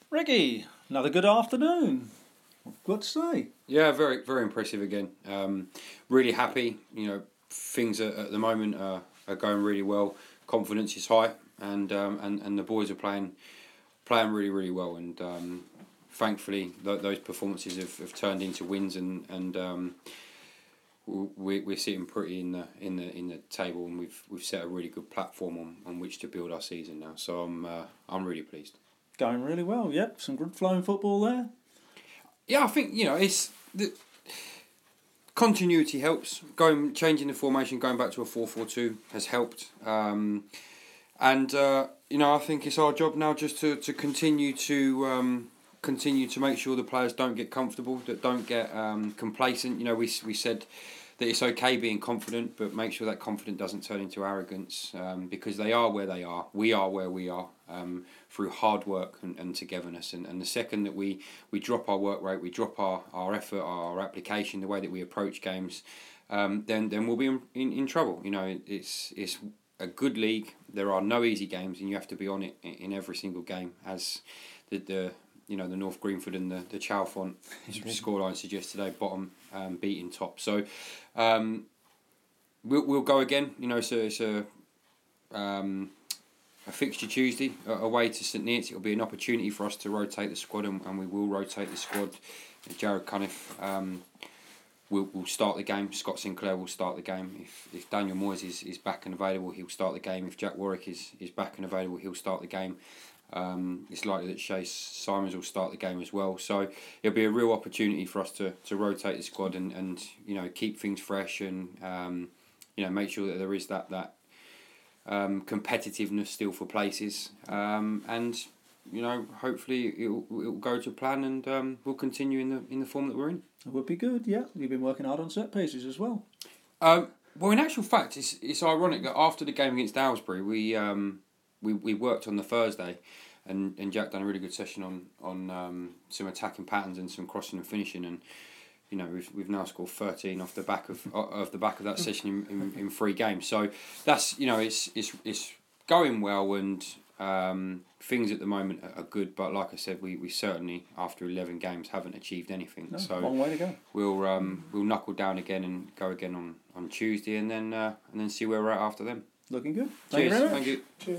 Ricky, another good afternoon. What to say? Yeah, very very impressive again. Really happy. Things at the moment are going really well. Confidence is high, and the boys are playing really well. And thankfully, those performances have turned into wins, and we're sitting pretty in the table, and we've set a really good platform on which to build our season now. So I'm really pleased. Going really well, yep. Some good flowing football there. Yeah, I think it's the continuity helps. Changing the formation, going back to a 4-4-2 has helped. I think it's our job now just to continue to make sure the players don't get comfortable, that don't get complacent. We said that it's okay being confident, but make sure that confidence doesn't turn into arrogance, because they are where they are. We are where we are, through hard work and togetherness. And the second that we drop our work rate, we drop our effort, our application, the way that we approach games, then we'll be in trouble. It's a good league. There are no easy games, and you have to be on it in every single game, as the North Greenford and the Chalfont scoreline suggests today, bottom beating top. So we'll go again. It's a fixture Tuesday away to St Neots. It'll be an opportunity for us to rotate the squad, and we will rotate the squad. Jared Cunniff will start the game. Scott Sinclair will start the game. If Daniel Moyes is back and available, he'll start the game. If Jack Warwick is back and available, he'll start the game. It's likely that Chase Simons will start the game as well. So it'll be a real opportunity for us to rotate the squad and keep things fresh, and make sure that there is that competitiveness still for places, and hopefully it'll go to plan, and we'll continue in the form that we're in. It would be good, yeah. You've been working hard on set pieces as well. Well, in actual fact, it's ironic that after the game against Aylesbury, we worked on the Thursday, and Jack done a really good session on some attacking patterns and some crossing and finishing, and we've now scored 13 off the back of that session in 3 games. So that's it's going well, and things at the moment are good. But like I said, we certainly after 11 games haven't achieved anything. No, so long way to go. We'll knuckle down again and go again on Tuesday, and then see where we're at after them. Looking good. Cheers. Thank you very much. Thank you. Cheers.